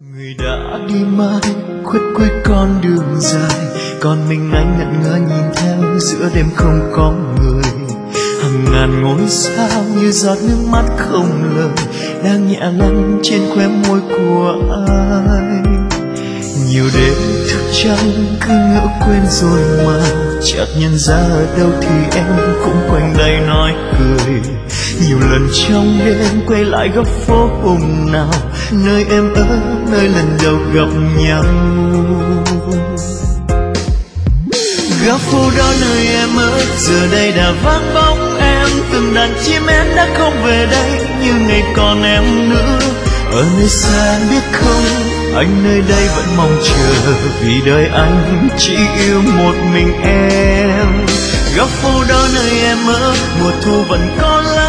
Người đã đi mãi khuất cuối con đường dài, còn mình anh ngẩn ngơ nhìn theo giữa đêm không có người. Hàng ngàn ngôi sao như giọt nước mắt không lời đang nhẹ lăn trên khóe môi của anh. Nhiều đêm thức trắng cứ ngỡ quên rồi mà chợt nhận ra ở đâu thì em cũng quanh đây nói cười. Nhiều lần trong đêm quay lại góc phố hôm nào, nơi em ở, nơi lần đầu gặp nhau. Góc phố đó nơi em ở giờ đây đã vắng bóng em, từng đàn chim én đã không về đây như ngày còn em nữa. Ở nơi xa biết không, anh nơi đây vẫn mong chờ, vì đời anh chỉ yêu một mình em. Góc phố đó nơi em ở, mùa thu vẫn còn lá